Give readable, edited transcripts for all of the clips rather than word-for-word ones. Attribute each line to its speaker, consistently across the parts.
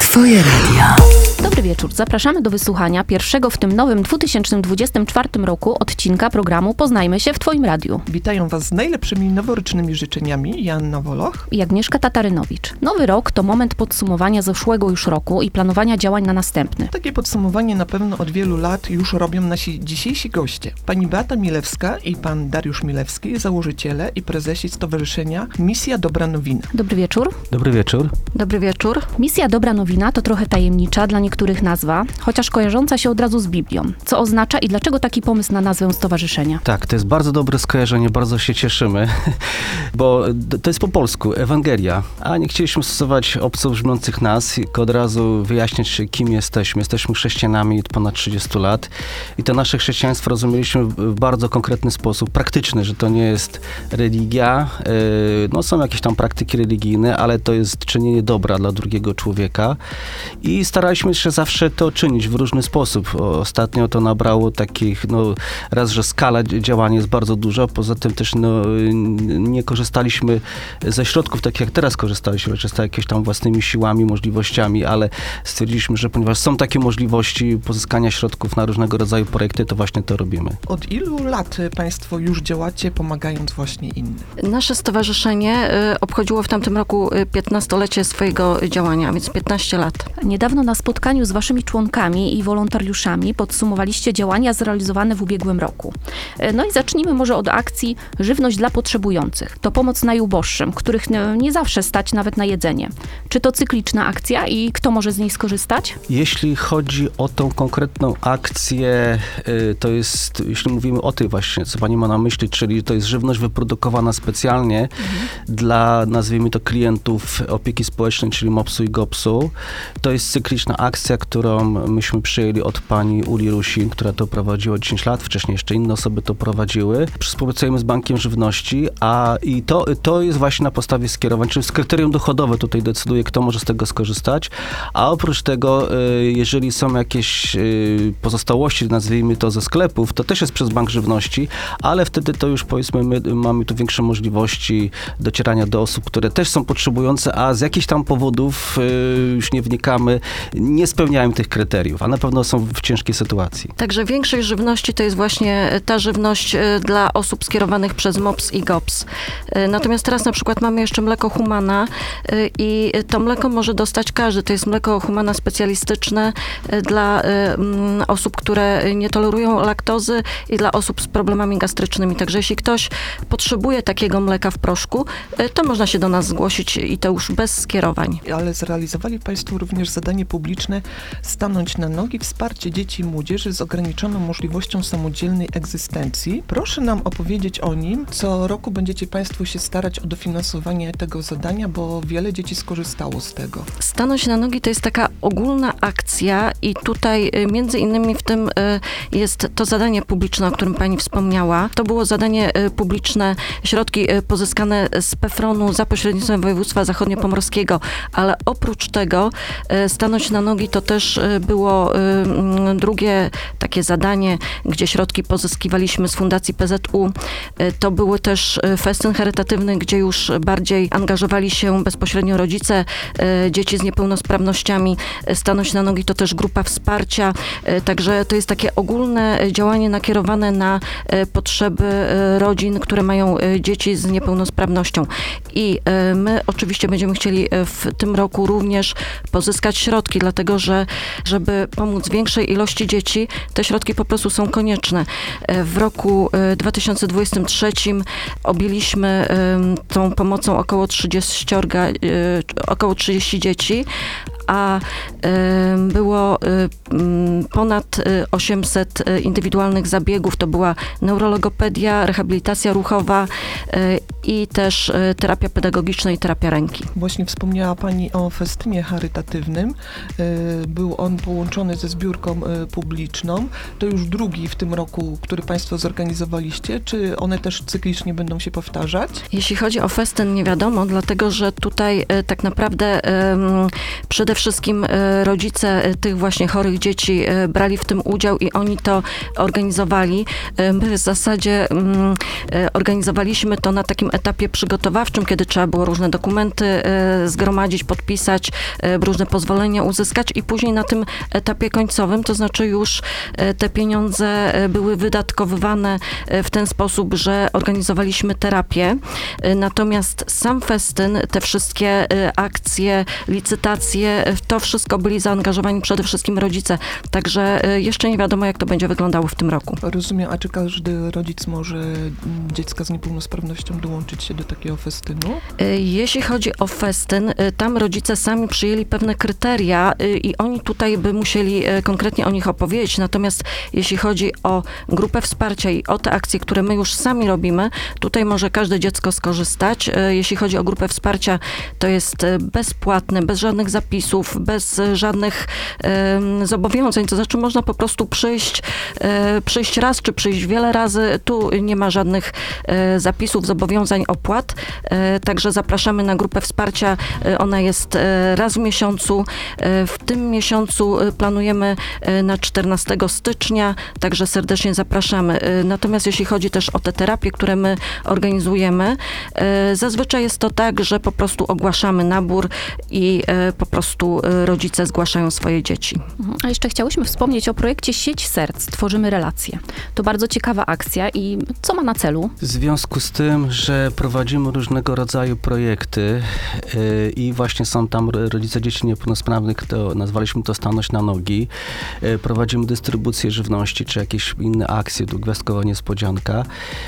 Speaker 1: Twoje radio.
Speaker 2: Dobry wieczór. Zapraszamy do wysłuchania pierwszego w tym nowym 2024 roku odcinka programu Poznajmy się w Twoim radiu.
Speaker 3: Witają Was z najlepszymi noworocznymi życzeniami Joanna Woloch
Speaker 2: I Agnieszka Tatarynowicz. Nowy rok to moment podsumowania zeszłego już roku i planowania działań na następny.
Speaker 3: Takie podsumowanie na pewno od wielu lat już robią nasi dzisiejsi goście. Pani Beata Milewska i pan Dariusz Milewski, założyciele i prezesi Stowarzyszenia Misja Dobra Nowina.
Speaker 2: Dobry wieczór.
Speaker 4: Dobry wieczór.
Speaker 2: Dobry wieczór. Misja Dobra Nowina to trochę tajemnicza, dla niektórych nazwa, chociaż kojarząca się od razu z Biblią. Co oznacza i dlaczego taki pomysł na nazwę stowarzyszenia?
Speaker 4: Tak, to jest bardzo dobre skojarzenie, bardzo się cieszymy, bo to jest po polsku, Ewangelia, a nie chcieliśmy stosować obco brzmiących nazw, tylko od razu wyjaśnić, kim jesteśmy. Jesteśmy chrześcijanami od ponad 30 lat i to nasze chrześcijaństwo rozumieliśmy w bardzo konkretny sposób, praktyczny, że to nie jest religia, no są jakieś tam praktyki religijne, ale to jest czynienie dobra dla drugiego człowieka i staraliśmy się zawsze to czynić w różny sposób. Ostatnio to nabrało takich, raz, że skala działania jest bardzo duża, poza tym też nie korzystaliśmy ze środków, tak jak teraz korzystaliśmy, często jakieś tam własnymi siłami, możliwościami, ale stwierdziliśmy, że ponieważ są takie możliwości pozyskania środków na różnego rodzaju projekty, to właśnie to robimy.
Speaker 3: Od ilu lat Państwo już działacie, pomagając właśnie innym?
Speaker 5: Nasze stowarzyszenie obchodziło w tamtym roku 15-lecie swojego działania, więc 15 lat.
Speaker 2: Niedawno na spotkaniu z waszymi członkami i wolontariuszami podsumowaliście działania zrealizowane w ubiegłym roku. No i zacznijmy może od akcji Żywność dla potrzebujących. To pomoc najuboższym, których nie zawsze stać nawet na jedzenie. Czy to cykliczna akcja i kto może z niej skorzystać?
Speaker 4: Jeśli chodzi o tą konkretną akcję, to jest, jeśli mówimy o tej właśnie, co pani ma na myśli, czyli to jest żywność wyprodukowana specjalnie dla, nazwijmy to, klientów opieki społecznej, czyli MOPS-u i GOPS-u. To jest cykliczna akcja, którą myśmy przyjęli od pani Uli Rusin, która to prowadziła 10 lat, wcześniej jeszcze inne osoby to prowadziły. Współpracujemy z Bankiem Żywności, i to jest właśnie na podstawie skierowań, czyli kryterium dochodowe tutaj decyduje, kto może z tego skorzystać, a oprócz tego, jeżeli są jakieś pozostałości, nazwijmy to ze sklepów, to też jest przez Bank Żywności, ale wtedy to już powiedzmy, my mamy tu większe możliwości docierania do osób, które też są potrzebujące, a z jakichś tam powodów, już nie wnikamy, nie spełniają tych kryteriów, a na pewno są w ciężkiej sytuacji.
Speaker 5: Także większość żywności to jest właśnie ta żywność dla osób skierowanych przez MOPS i GOPS. Natomiast teraz na przykład mamy jeszcze mleko Humana i to mleko może dostać każdy. To jest mleko Humana specjalistyczne dla osób, które nie tolerują laktozy i dla osób z problemami gastrycznymi. Także jeśli ktoś potrzebuje takiego mleka w proszku, to można się do nas zgłosić i to już bez skierowań.
Speaker 3: Ale zrealizowali Państwo również zadanie publiczne Stanąć na nogi, wsparcie dzieci i młodzieży z ograniczoną możliwością samodzielnej egzystencji. Proszę nam opowiedzieć o nim. Co roku będziecie Państwo się starać o dofinansowanie tego zadania, bo wiele dzieci skorzystało z tego.
Speaker 5: Stanąć na nogi to jest taka ogólna akcja i tutaj między innymi w tym jest to zadanie publiczne, o którym pani wspomniała. To było zadanie publiczne, środki pozyskane z PFRON-u za pośrednictwem województwa zachodniopomorskiego, ale oprócz tego Stanąć na nogi to też było drugie takie zadanie, gdzie środki pozyskiwaliśmy z Fundacji PZU. To był też festyn charytatywny, gdzie już bardziej angażowali się bezpośrednio rodzice dzieci z niepełnosprawnościami. Stanąć na nogi to też grupa wsparcia, także to jest takie ogólne działanie nakierowane na potrzeby rodzin, które mają dzieci z niepełnosprawnością. I my oczywiście będziemy chcieli w tym roku również pozyskać środki, dlatego że żeby pomóc większej ilości dzieci, te środki po prostu są konieczne. W roku 2023 objęliśmy tą pomocą około 30 dzieci, a było ponad 800 indywidualnych zabiegów. To była neurologopedia, rehabilitacja ruchowa i też terapia pedagogiczna i terapia ręki.
Speaker 3: Właśnie wspomniała Pani o festynie charytatywnym. Był on połączony ze zbiórką publiczną. To już drugi w tym roku, który Państwo zorganizowaliście. Czy one też cyklicznie będą się powtarzać?
Speaker 5: Jeśli chodzi o festyn, nie wiadomo, dlatego że tutaj tak naprawdę przede wszystkim rodzice tych właśnie chorych dzieci brali w tym udział i oni to organizowali. My w zasadzie organizowaliśmy to na takim etapie przygotowawczym, kiedy trzeba było różne dokumenty zgromadzić, podpisać, różne pozwolenia uzyskać i później na tym etapie końcowym, to znaczy już te pieniądze były wydatkowywane w ten sposób, że organizowaliśmy terapię. Natomiast sam festyn, te wszystkie akcje, licytacje, w to wszystko byli zaangażowani przede wszystkim rodzice. Także jeszcze nie wiadomo, jak to będzie wyglądało w tym roku.
Speaker 3: Rozumiem, a czy każdy rodzic może dziecka z niepełnosprawnością dołączyć się do takiego festynu?
Speaker 5: Jeśli chodzi o festyn, tam rodzice sami przyjęli pewne kryteria i oni tutaj by musieli konkretnie o nich opowiedzieć. Natomiast jeśli chodzi o grupę wsparcia i o te akcje, które my już sami robimy, tutaj może każde dziecko skorzystać. Jeśli chodzi o grupę wsparcia, to jest bezpłatne, bez żadnych zapisów, bez żadnych zobowiązań. To znaczy można po prostu przyjść raz, czy przyjść wiele razy. Tu nie ma żadnych zapisów, zobowiązań, opłat. Także zapraszamy na grupę wsparcia. Ona jest raz w miesiącu. W tym miesiącu planujemy na 14 stycznia, także serdecznie zapraszamy. Natomiast jeśli chodzi też o te terapie, które my organizujemy, zazwyczaj jest to tak, że po prostu ogłaszamy nabór i po prostu rodzice zgłaszają swoje dzieci.
Speaker 2: A jeszcze chciałyśmy wspomnieć o projekcie Sieć Serc. Tworzymy relacje. To bardzo ciekawa akcja i co ma na celu?
Speaker 4: W związku z tym, że prowadzimy różnego rodzaju projekty i właśnie są tam rodzice dzieci niepełnosprawnych, to nazwaliśmy to Stanąć na nogi. Prowadzimy dystrybucję żywności, czy jakieś inne akcje, gwiazdkowa niespodzianka.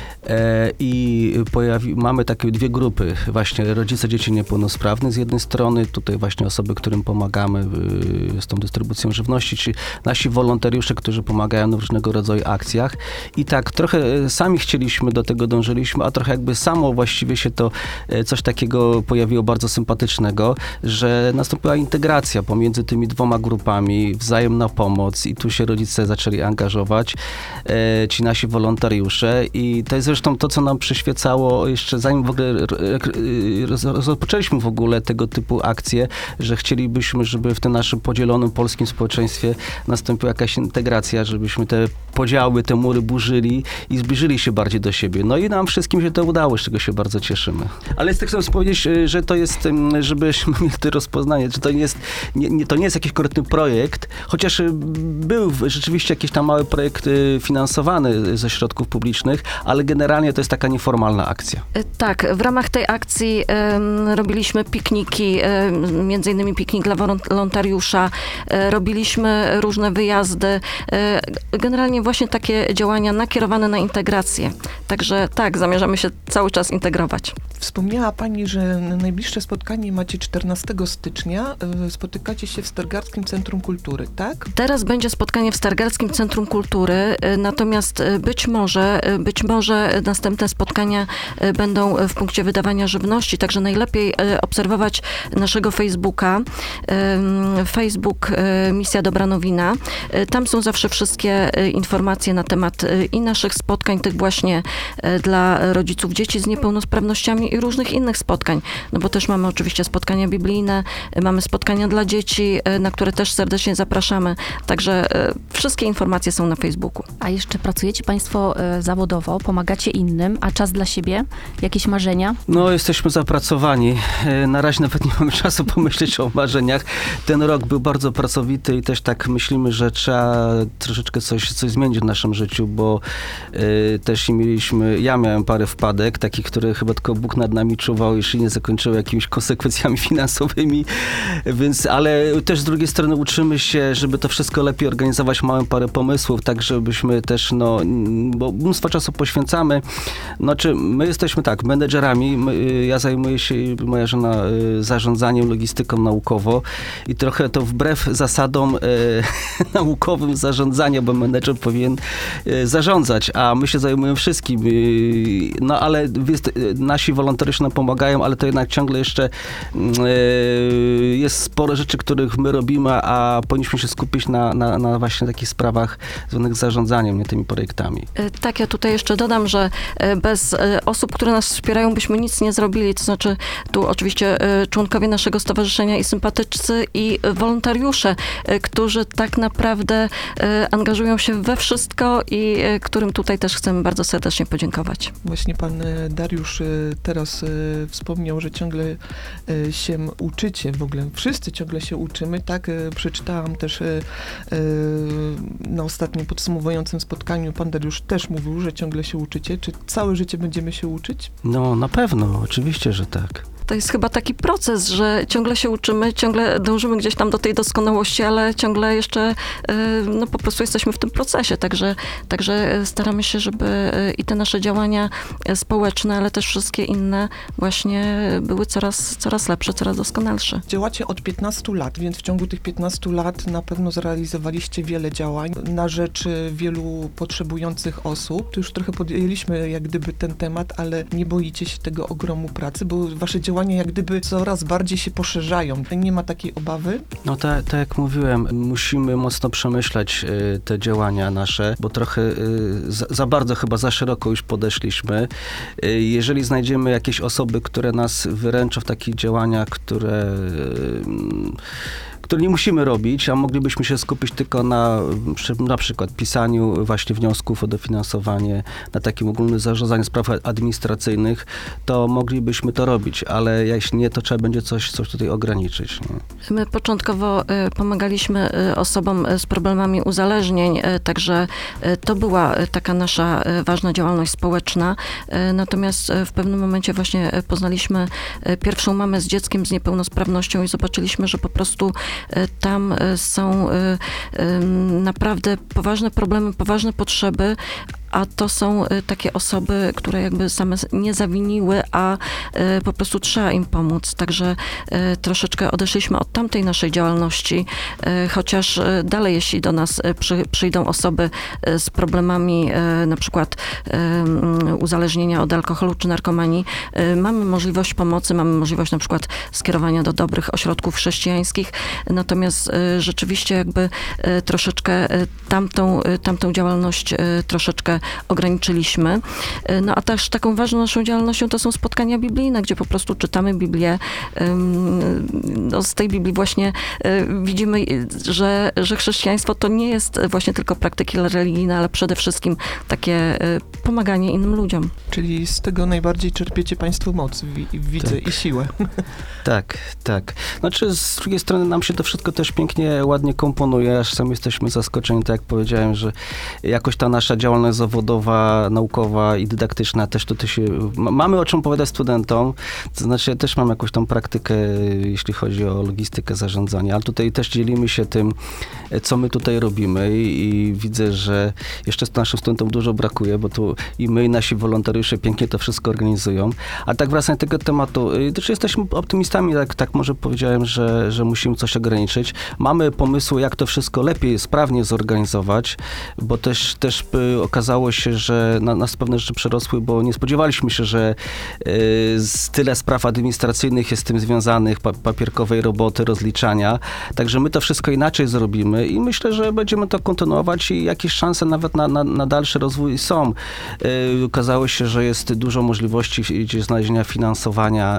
Speaker 4: I mamy takie dwie grupy, właśnie rodzice dzieci niepełnosprawnych z jednej strony, tutaj właśnie osoby, którym pomagamy z tą dystrybucją żywności, czy nasi wolontariusze, którzy pomagają na różnego rodzaju akcjach. I tak trochę sami chcieliśmy, do tego dążyliśmy, a trochę jakby samo właściwie się to coś takiego pojawiło bardzo sympatycznego, że nastąpiła integracja pomiędzy tymi dwoma grupami, wzajemna pomoc i tu się rodzice zaczęli angażować, ci nasi wolontariusze i to jest zresztą to, co nam przyświecało jeszcze zanim w ogóle rozpoczęliśmy w ogóle tego typu akcje, że chcielibyśmy, żeby w tym naszym podzielonym polskim społeczeństwie nastąpiła jakaś integracja, żebyśmy te podziały, te mury burzyli i zbliżyli się bardziej do siebie. No i nam wszystkim się to udało, z czego się bardzo cieszymy. Ale chcę powiedzieć, że to jest, żebyśmy mieli to rozpoznanie, że to nie jest jakiś konkretny projekt, chociaż był rzeczywiście jakiś tam mały projekt finansowany ze środków publicznych, ale generalnie to jest taka nieformalna akcja.
Speaker 5: Tak, w ramach tej akcji robiliśmy pikniki, między innymi piknik dla wolontariusza, robiliśmy różne wyjazdy, generalnie właśnie takie działania nakierowane na integrację. Także tak, zamierzamy się cały czas integrować.
Speaker 3: Wspomniała Pani, że najbliższe spotkanie macie 14 stycznia. Spotykacie się w Stargardzkim Centrum Kultury, tak?
Speaker 5: Teraz będzie spotkanie w Stargardzkim Centrum Kultury, natomiast być może następne spotkania będą w punkcie wydawania żywności, także najlepiej obserwować naszego Facebooka, Facebook Misja Dobra Nowina. Tam są zawsze wszystkie informacje na temat i naszych spotkań, tych właśnie dla rodziców dzieci z niepełnosprawnościami i różnych innych spotkań, no bo też mamy oczywiście spotkania biblijne, mamy spotkania dla dzieci, na które też serdecznie zapraszamy, także wszystkie informacje są na Facebooku.
Speaker 2: A jeszcze pracujecie Państwo zawodowo, pomagacie innym, a czas dla siebie? Jakieś marzenia?
Speaker 4: No, jesteśmy zapracowani. Na razie nawet nie mamy czasu pomyśleć o marzeniach. Ten rok był bardzo pracowity i też tak myślimy, że trzeba troszeczkę coś zmienić w naszym życiu, bo też ja miałem parę wpadek, takich, które chyba tylko Bóg nad nami czuwał, jeśli nie zakończyły jakimiś konsekwencjami finansowymi, więc, ale też z drugiej strony uczymy się, żeby to wszystko lepiej organizować. Mamy parę pomysłów, tak żebyśmy też, bo mnóstwo czasu poświęcamy. Znaczy, my jesteśmy tak, menedżerami, ja zajmuję się, moja żona, zarządzaniem, logistyką naukowo i trochę to wbrew zasadom naukowym zarządzania, bo menedżer powinien zarządzać, a my się zajmujemy wszystkim. No ale nasi wolontariusze nam pomagają, ale to jednak ciągle jeszcze jest sporo rzeczy, których my robimy, a powinniśmy się skupić na właśnie takich sprawach związanych z zarządzaniem, nie tymi projektami.
Speaker 5: Tak, ja tutaj jeszcze dodam, że że bez osób, które nas wspierają, byśmy nic nie zrobili. To znaczy, tu oczywiście członkowie naszego stowarzyszenia i sympatycy i wolontariusze, którzy tak naprawdę angażują się we wszystko i którym tutaj też chcemy bardzo serdecznie podziękować.
Speaker 3: Właśnie pan Dariusz teraz wspomniał, że ciągle się uczycie, w ogóle wszyscy ciągle się uczymy, tak? Przeczytałam też na ostatnim podsumowującym spotkaniu, pan Dariusz też mówił, że ciągle się uczycie. Czy całe życie będziemy się uczyć?
Speaker 4: No na pewno, oczywiście, że tak.
Speaker 5: To jest chyba taki proces, że ciągle się uczymy, ciągle dążymy gdzieś tam do tej doskonałości, ale ciągle jeszcze no po prostu jesteśmy w tym procesie, także staramy się, żeby i te nasze działania społeczne, ale też wszystkie inne właśnie były coraz lepsze, coraz doskonalsze.
Speaker 3: Działacie od 15 lat, więc w ciągu tych 15 lat na pewno zrealizowaliście wiele działań na rzecz wielu potrzebujących osób. Tu już trochę podjęliśmy jak gdyby ten temat, ale nie boicie się tego ogromu pracy, bo wasze działania jak gdyby coraz bardziej się poszerzają. Nie ma takiej obawy?
Speaker 4: No tak jak mówiłem, musimy mocno przemyśleć te działania nasze, bo trochę za bardzo, chyba za szeroko już podeszliśmy. Jeżeli znajdziemy jakieś osoby, które nas wyręczą w takich działaniach, które nie musimy robić, a moglibyśmy się skupić tylko na przykład pisaniu właśnie wniosków o dofinansowanie, na takim ogólnym zarządzaniu spraw administracyjnych, to moglibyśmy to robić, ale jeśli nie, to trzeba będzie coś tutaj ograniczyć. Nie?
Speaker 5: My początkowo pomagaliśmy osobom z problemami uzależnień, także to była taka nasza ważna działalność społeczna. Natomiast w pewnym momencie właśnie poznaliśmy pierwszą mamę z dzieckiem z niepełnosprawnością i zobaczyliśmy, że po prostu tam są naprawdę poważne problemy, poważne potrzeby, a to są takie osoby, które jakby same nie zawiniły, a po prostu trzeba im pomóc. Także troszeczkę odeszliśmy od tamtej naszej działalności, chociaż dalej, jeśli do nas przyjdą osoby z problemami na przykład uzależnienia od alkoholu czy narkomanii, mamy możliwość pomocy, mamy możliwość na przykład skierowania do dobrych ośrodków chrześcijańskich, natomiast rzeczywiście jakby troszeczkę tamtą działalność troszeczkę ograniczyliśmy. No a też taką ważną naszą działalnością to są spotkania biblijne, gdzie po prostu czytamy Biblię. No, z tej Biblii właśnie widzimy, że chrześcijaństwo to nie jest właśnie tylko praktyki religijne, ale przede wszystkim takie pomaganie innym ludziom.
Speaker 3: Czyli z tego najbardziej czerpiecie państwo moc, widzę,
Speaker 4: Tak.
Speaker 3: i siłę.
Speaker 4: Tak. Znaczy, z drugiej strony nam się to wszystko też pięknie, ładnie komponuje, aż sami jesteśmy zaskoczeni, tak jak powiedziałem, że jakoś ta nasza działalność zawodowa, naukowa i dydaktyczna też tutaj się... Mamy o czym opowiadać studentom, to znaczy ja też mam jakąś tam praktykę, jeśli chodzi o logistykę, zarządzanie, ale tutaj też dzielimy się tym, co my tutaj robimy i widzę, że jeszcze naszym studentom dużo brakuje, bo tu i my, i nasi wolontariusze pięknie to wszystko organizują. A tak wracając do tego tematu, też jesteśmy optymistami, tak może powiedziałem, że musimy coś ograniczyć. Mamy pomysły, jak to wszystko lepiej, sprawnie zorganizować, bo też okazało się, że nas pewne rzeczy przerosły, bo nie spodziewaliśmy się, że tyle spraw administracyjnych jest z tym związanych, papierkowej roboty, rozliczania. Także my to wszystko inaczej zrobimy i myślę, że będziemy to kontynuować i jakieś szanse nawet na dalszy rozwój są. Okazało się, że jest dużo możliwości znalezienia finansowania,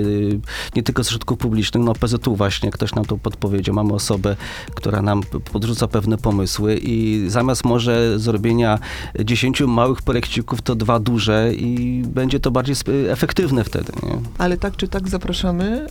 Speaker 4: nie tylko z środków publicznych, no PZU właśnie, ktoś nam to podpowiedział. Mamy osobę, która nam podrzuca pewne pomysły i zamiast może zrobienia 10 małych projekcików, to 2 duże i będzie to bardziej efektywne wtedy. Nie?
Speaker 3: Ale tak czy tak zapraszamy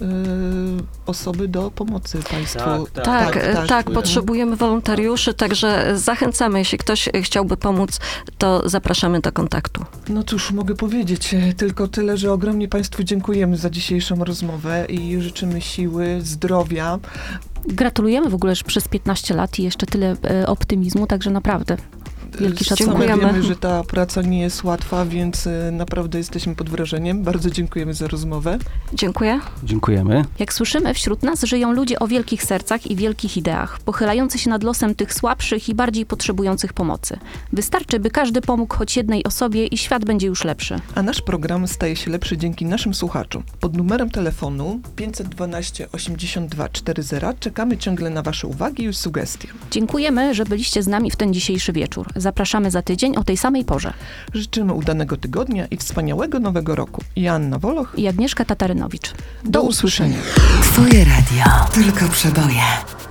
Speaker 3: osoby do pomocy państwu.
Speaker 5: Tak, potrzebujemy wolontariuszy, także zachęcamy, jeśli ktoś chciałby pomóc, to zapraszamy do kontaktu.
Speaker 3: No cóż, mogę powiedzieć tylko tyle, że ogromnie państwu dziękujemy za dzisiejszą rozmowę i życzymy siły, zdrowia.
Speaker 2: Gratulujemy w ogóle, że przez 15 lat i jeszcze tyle optymizmu, także naprawdę wielki szacunek.
Speaker 5: Dziękujemy.
Speaker 3: Wiemy, że ta praca nie jest łatwa, więc naprawdę jesteśmy pod wrażeniem. Bardzo dziękujemy za rozmowę.
Speaker 5: Dziękuję.
Speaker 4: Dziękujemy.
Speaker 2: Jak słyszymy, wśród nas żyją ludzie o wielkich sercach i wielkich ideach, pochylający się nad losem tych słabszych i bardziej potrzebujących pomocy. Wystarczy, by każdy pomógł choć jednej osobie i świat będzie już lepszy.
Speaker 3: A nasz program staje się lepszy dzięki naszym słuchaczom. Pod numerem telefonu 512 82 40 czekamy ciągle na wasze uwagi i sugestie.
Speaker 2: Dziękujemy, że byliście z nami w ten dzisiejszy wieczór. zapraszamy za tydzień o tej samej porze.
Speaker 3: Życzymy udanego tygodnia i wspaniałego nowego roku. Joanna Woloch
Speaker 2: I Agnieszka Tatarynowicz.
Speaker 3: Do usłyszenia.
Speaker 1: Twoje radio. Tylko przeboje.